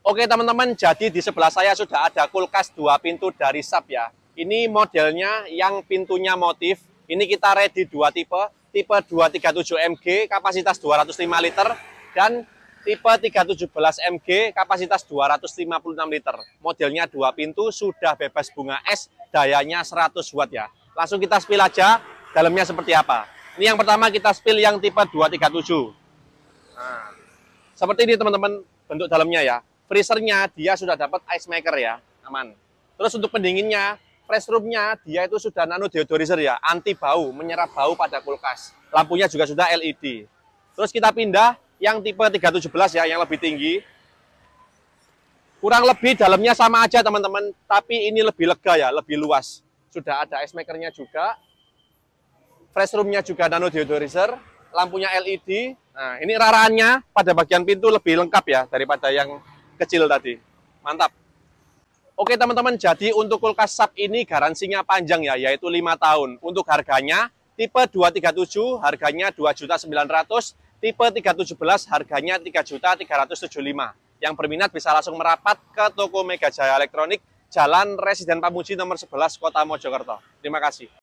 Oke teman-teman, jadi di sebelah saya sudah ada kulkas 2 pintu dari Sharp ya. Ini modelnya yang pintunya motif. Ini kita ready 2 tipe. Tipe 237MG kapasitas 205 liter dan tipe 317 MG kapasitas 256 liter. Modelnya 2 pintu, sudah bebas bunga es, dayanya 100 watt ya. Langsung kita spill aja dalamnya seperti apa. Ini yang pertama kita spill yang tipe 237. Nah, seperti ini teman-teman bentuk dalamnya ya. Freezernya dia sudah dapat ice maker ya, aman. Terus untuk pendinginnya, fresh roomnya dia itu sudah nano deodorizer ya, anti bau, menyerap bau pada kulkas. Lampunya juga sudah LED. Terus kita pindah yang tipe 317 ya, yang lebih tinggi. Kurang lebih dalamnya sama aja teman-teman, tapi ini lebih lega ya, lebih luas. Sudah ada ice makernya juga. Fresh roomnya juga nano deodorizer, lampunya LED. Nah, ini raraannya pada bagian pintu lebih lengkap ya daripada yang kecil tadi. Mantap. Oke teman-teman, jadi untuk kulkas Sharp ini garansinya panjang ya, yaitu 5 tahun. Untuk harganya, tipe 237 harganya 2.900.000, tipe 317 harganya 3.375.000. Yang berminat bisa langsung merapat ke toko Mega Jaya Elektronik, Jalan Residen Pamuji nomor 11, Kota Mojokerto. Terima kasih.